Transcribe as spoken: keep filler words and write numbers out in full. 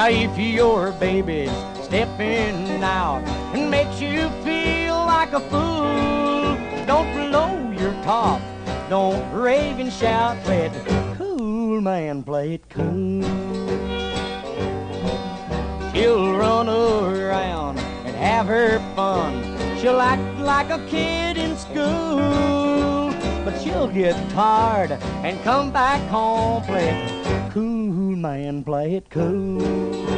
Now if your baby's stepping out and makes you feel like a fool, don't blow your top, don't rave and shout, play it cool, man, play it cool. She'll run around and have her fun, she'll act like a kid in school, but she'll get tired and come back home, play it cool, man, play it cool.